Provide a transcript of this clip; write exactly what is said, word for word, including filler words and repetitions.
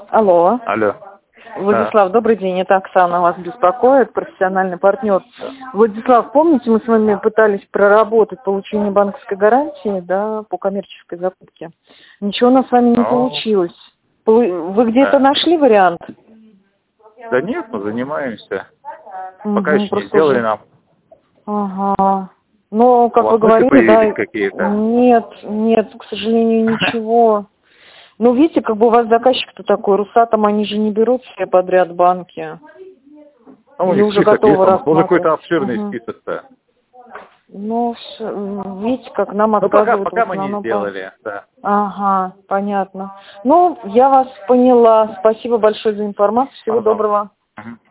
Алло. Алло. Владислав, Да. добрый день. Это Оксана вас беспокоит, профессиональный партнер. Владислав, помните, мы с вами пытались проработать получение банковской гарантии, да, по коммерческой закупке? Ничего у нас с вами не Но... получилось. Вы где-то Да. нашли вариант? Да нет, мы занимаемся. Угу, Пока еще не сделали уже... нам. Ага. Ну, как У вы вас мысли говорили, да, появились какие-то? нет, нет, к сожалению, ничего. Ну, видите, как бы у вас заказчик-то такой, Русатом, они же не берут все подряд банки. Ну, у Или них уже список есть, готовы он уже рассматривать. какой-то обширный Угу. список-то. Ну, с- видите, как нам Ну, пока, отказывают в пока мы не основном. по- сделали, да. Ага, понятно. Ну, я вас поняла. Спасибо большое за информацию. Всего Пожалуйста. доброго. Мгм.